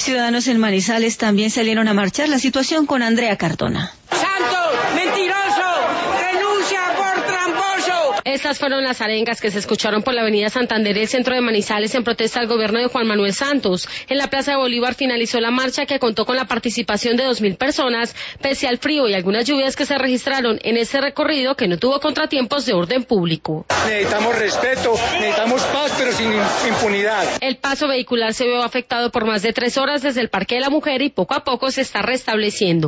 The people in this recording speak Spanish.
Ciudadanos en Manizales también salieron a marchar. La situación con Andrea Cardona. ¡Santos! ¡Mentiroso! ¡Renuncia por tramposo! Estas fueron las arengas que se escucharon por la avenida Santander, el centro de Manizales, en protesta al gobierno de Juan Manuel Santos. En la Plaza de Bolívar finalizó la marcha, que contó con la participación de 2.000 personas, pese al frío y algunas lluvias que se registraron en ese recorrido, que no tuvo contratiempos de orden público. Necesitamos respeto, necesitamos paz, pero sin impunidad. El paso vehicular se vio afectado por más de 3 horas desde el Parque de la Mujer y poco a poco se está restableciendo.